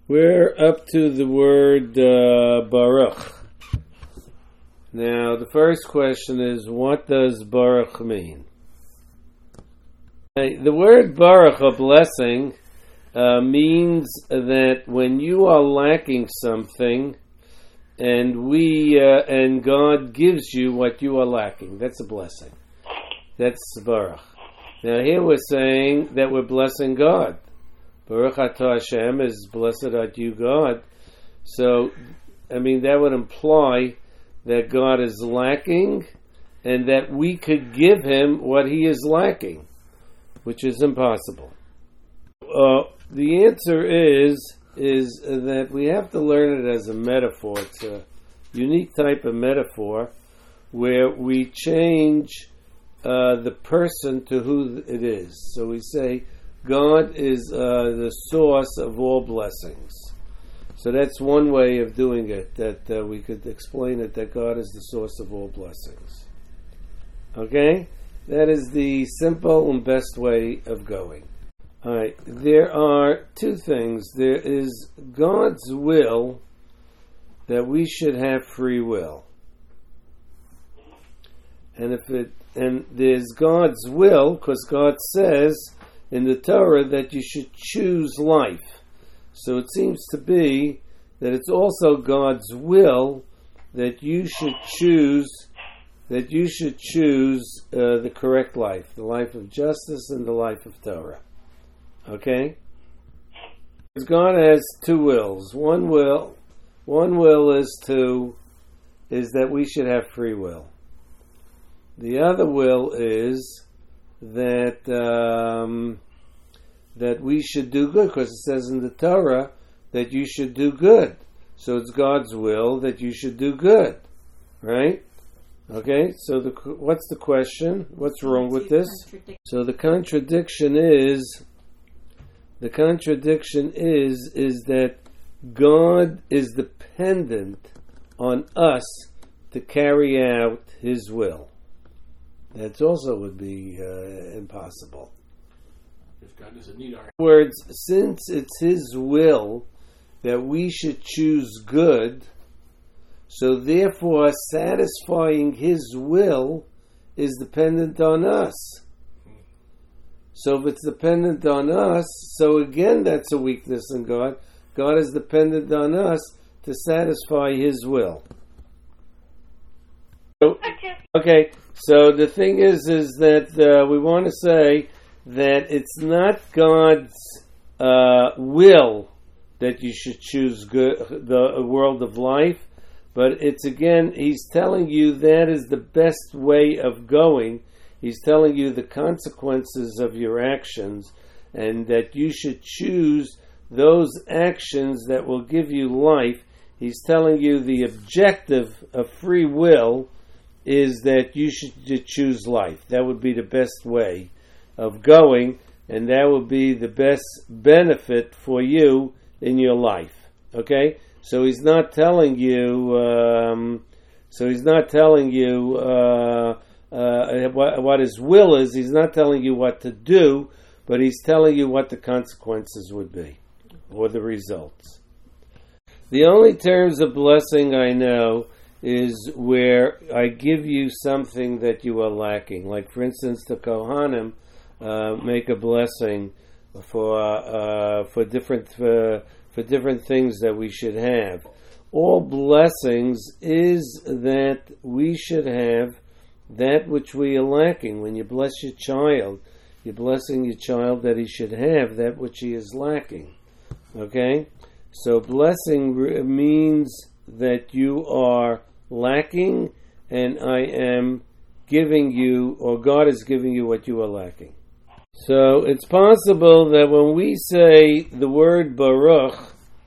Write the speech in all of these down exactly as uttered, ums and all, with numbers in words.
We're up to the word uh, Baruch. Now, the first question is, what does Baruch mean? The word Baruch, a blessing, uh, means that when you are lacking something, and we uh, and God gives you what you are lacking, that's a blessing. That's Baruch. Now, here we're saying that we're blessing God. Baruch atah Hashem is blessed art you, God. So, I mean, that would imply that God is lacking and that we could give Him what He is lacking, which is impossible. Uh, the answer is is that we have to learn it as a metaphor. It's a unique type of metaphor where we change uh, the person to who it is. So we say, God is uh, the source of all blessings. So that's one way of doing it, that uh, we could explain it, that God is the source of all blessings. Okay? That is the simple and best way of going. All right. There are two things. There is God's will, that we should have free will. And if it and there's God's will, because God says in the Torah that you should choose life. So it seems to be that it's also God's will that you should choose that you should choose uh, the correct life, the life of justice and the life of Torah. Okay? God has two wills. One will, one will is to is that we should have free will. The other will is that um, that we should do good, because it says in the Torah that you should do good. So it's God's will that you should do good, right? Okay. So the what's the question? What's wrong with this? So the contradiction is the contradiction is is that God is dependent on us to carry out His will. That also would be uh, impossible. If God doesn't need our... In other words, since it's His will that we should choose good, so therefore satisfying His will is dependent on us. So if it's dependent on us, so again that's a weakness in God. God is dependent on us to satisfy His will. So, okay, so the thing is, is that uh, we want to say that it's not God's uh, will that you should choose good, the world of life, but it's again, He's telling you that is the best way of going. He's telling you the consequences of your actions, and that you should choose those actions that will give you life. He's telling you the objective of free will is that you should choose life. That would be the best way of going, and that would be the best benefit for you in your life. Okay? So he's not telling you, um, so he's not telling you uh, uh, what, what his will is. He's not telling you what to do, but he's telling you what the consequences would be, or the results. The only terms of blessing I know is where I give you something that you are lacking. Like, for instance, the Kohanim uh, make a blessing for uh, for different for, for different things that we should have. All blessings is that we should have that which we are lacking. When you bless your child, you're blessing your child that he should have that which he is lacking. Okay? So blessing re- means that you are lacking, and I am giving you, or God is giving you what you are lacking. So it's possible that when we say the word Baruch,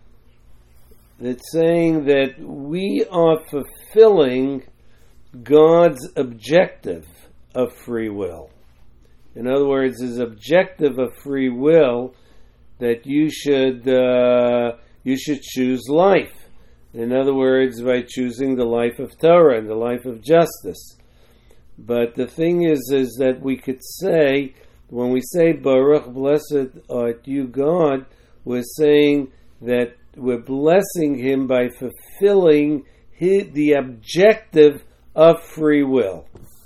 it's saying that we are fulfilling God's objective of free will. In other words, his objective of free will that you should uh, you should choose life. In other words, by choosing the life of Torah and the life of justice. But the thing is, is that we could say, when we say Baruch, blessed art you, God, we're saying that we're blessing him by fulfilling his, the objective of free will.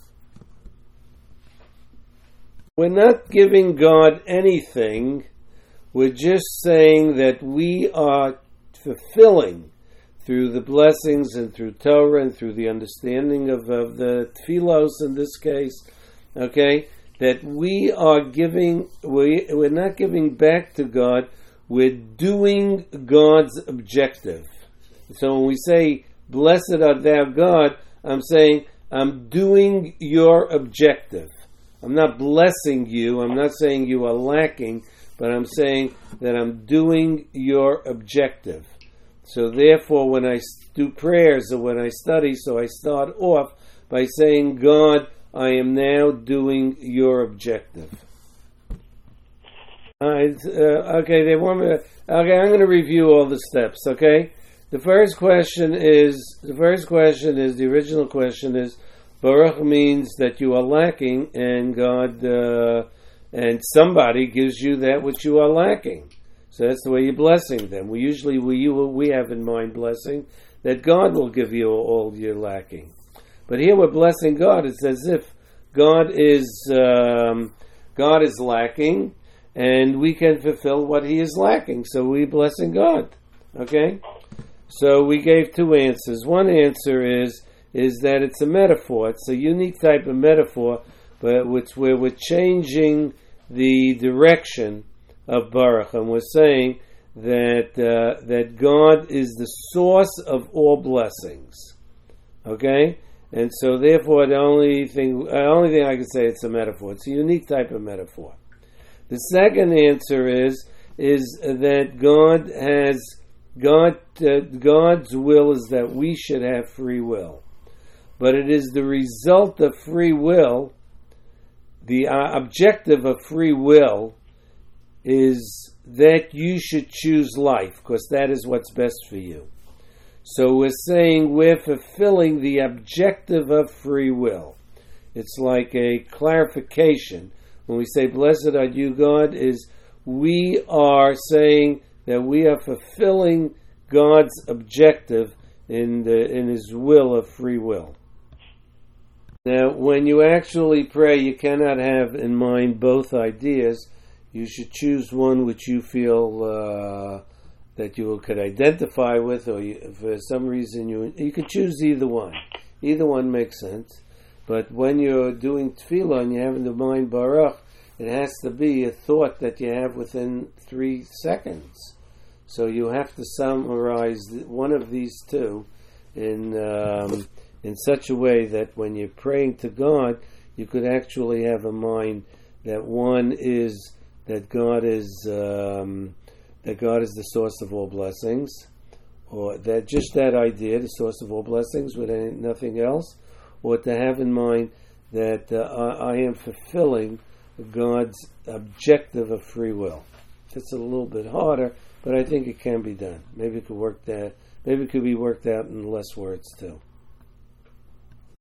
We're not giving God anything. We're just saying that we are fulfilling through the blessings and through Torah and through the understanding of, of the tefillos in this case, okay, that we are giving, we, we're not giving back to God, we're doing God's objective. So when we say, blessed art thou God, I'm saying, I'm doing your objective. I'm not blessing you, I'm not saying you are lacking, but I'm saying that I'm doing your objective. So therefore, when I do prayers or when I study, so I start off by saying, God, I am now doing your objective. All right, uh, okay, they want me to, okay, I'm going to review all the steps, okay? The first question is, the first question is, the original question is, Baruch means that you are lacking, and God, uh, and somebody gives you that which you are lacking. So that's the way you're blessing them. We usually, we you, we have in mind blessing, that God will give you all you're lacking. But here we're blessing God. It's as if God is, um, God is lacking, and we can fulfill what He is lacking. So we're blessing God. Okay? So we gave two answers. One answer is, is that it's a metaphor. It's a unique type of metaphor, but which where we're changing the direction of Baruch, and we're saying that uh, that God is the source of all blessings. Okay, and so therefore the only thing, the only thing I can say, it's a metaphor. It's a unique type of metaphor. The second answer is is that God has God uh, God's will is that we should have free will. But it is the result of free will, the uh, objective of free will is that you should choose life, because that is what's best for you. So we're saying we're fulfilling the objective of free will. It's like a clarification. When we say, blessed are you, God, is we are saying that we are fulfilling God's objective in the in His will of free will. Now, when you actually pray, you cannot have in mind both ideas. You should choose one which you feel uh, that you could identify with, or you, for some reason you you could choose either one. Either one makes sense. But when you're doing tefillah and you have in the mind Baruch, it has to be a thought that you have within three seconds. So you have to summarize one of these two in um, in such a way that when you're praying to God, you could actually have a mind that one is that God is um, that God is the source of all blessings, or that just that idea, the source of all blessings, with any, nothing else, or to have in mind that uh, I, I am fulfilling God's objective of free will. It's a little bit harder, but I think it can be done. Maybe it could work that. Maybe it could be worked out in less words too.